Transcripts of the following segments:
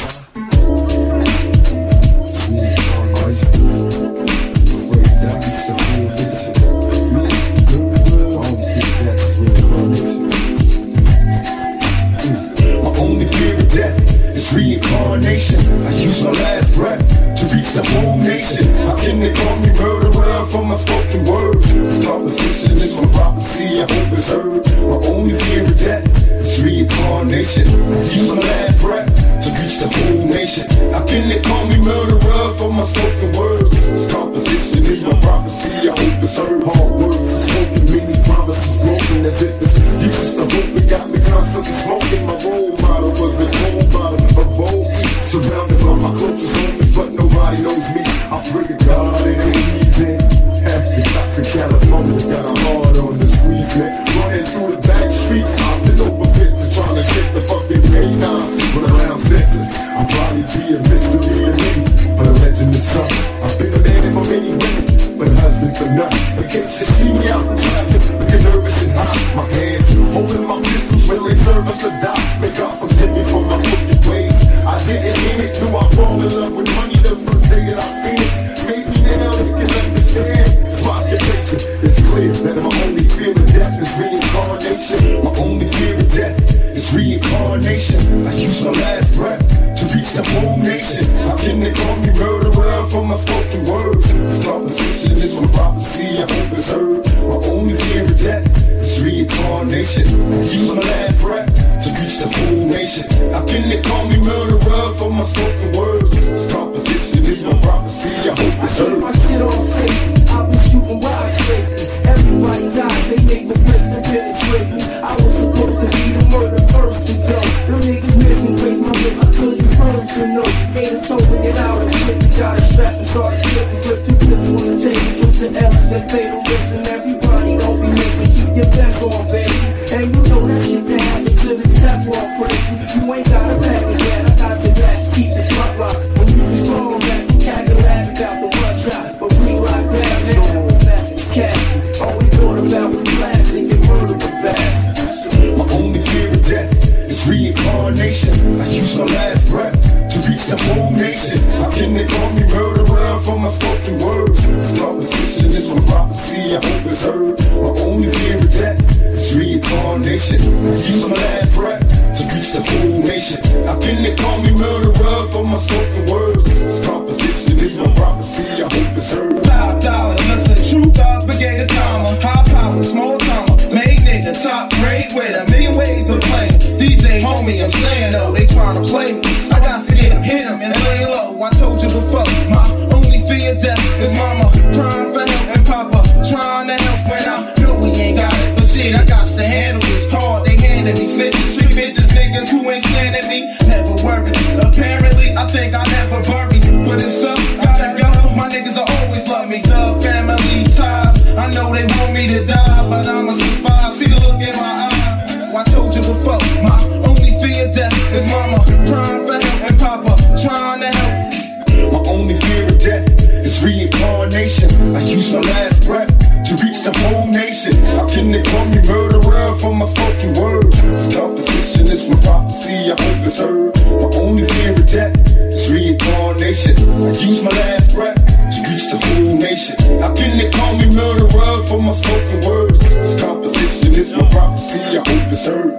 Reincarnation. I use my last breath to reach the whole nation. How can they call me murderer for my spoken words? This composition is my prophecy, I hope it's heard. My only fear of death is reincarnation. I use my last breath to reach the whole nation. How can they call me murderer for my spoken words? This composition is my prophecy, I hope it's heard. Hard words are spoken, many promises broken as if it's used to hope. It got me constantly smoking. My role model was the cold bottom of old. Surrounded by my closest homies, but nobody knows me. I pray to God it ain't easy. Half the toxic California got a hard on the squeeze, man. Running through the back streets, hopping over bitches, trying to shake the fucking canines. But around Texas, I'll probably be a mystery to me, but a legend is some. I've been a man for many women, but a husband for none. In case you see me out in traffic, looking nervous and hot. My hands holding my pistols, will they serve us or die? May God forgive me for my crooked ways. I didn't mean it, knew I fall in love with money the first day that I seen it. Maybe now you can understand. My occupation is clear that my only fear of death is reincarnation. My only fear of death is reincarnation. I use my last breath to reach the whole nation. How can they call me murderer for my spoken words? This composition is my prophecy, I hope it's heard. My only fear of death is reincarnation. I use my last breath to reach the whole nation. How can they call me murderer for my spoken words? This composition is my prophecy, I hope it's heard. My shit on safety, I've been shooting wild straight. Everybody dies, they make mistakes and penetrate me. I was supposed to be the murder first to go. Them niggas missing grace, my lips, I couldn't burn to know. Ain't a told me that I was sick, got a strap and started flipping. Slip two clips on the table, twist the L's and fatal rips. And everybody don't be making, keep your best on, baby. And you know that shit that happened to the Teflon crazy. You ain't got a bag again, I got the back, keep the front lock. When you be strong, that Cadillac got the one shot. But we rock down now, back to the cash. All we thought about was blasting and murder was bad. My only fear of death is reincarnation. I use my last breath to reach the whole nation. How can they call me murderer for my spoken words? This composition is my prophecy, I hope it's heard. My only fear of death is reincarnation. I use my last breath to reach the whole nation. How can they call me murderer for my spoken words? This composition is my prophecy, I hope it's heard. $5, listen, true dogs, brigade of comma. High power, small comma. Made nigga, top grade with a million ways to play. DJ homie, I'm saying though, they tryna play me. I got to get him, hit him, and lay low. I told you before, my only fear of death is mama crying for help and papa trying to help when I know we ain't got it. But shit, I got to handle this hard. They handed me street bitches, niggas who ain't standing me. Never worried. Apparently, I think I never buried. But if so, gotta go. My niggas will always love me. Thug family ties. I know they want me to die, but I'ma survive. See the look in my eye. I told you before, my only fear of death is mama crying for help and papa trying to help. My only fear of death is reincarnation. I use my last breath to reach the whole nation. How can they call me murderer for my spoken words? This composition is my prophecy, I hope it's heard. My only fear of death is reincarnation. I use my last breath to reach the whole nation. How can they call me murderer for my spoken words? This composition is my prophecy, I hope it's heard.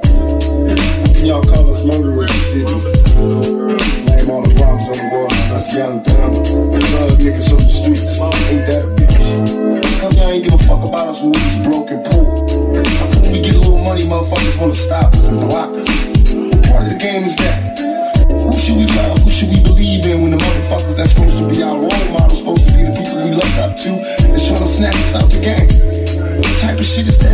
How can y'all call us murderers in the city? Name all the problems on the world, that's young, dumb. Thug niggas on the streets, ain't that a bitch? How come y'all ain't give a fuck about us when we was broke and poor? How come when we get a little money, motherfuckers wanna stop us and block us? What part of the game is that? Who should we love? Who should we believe in when the motherfuckers that's supposed to be our role models, supposed to be the people we look up to, is trying to snatch us out the game? What type of shit is that?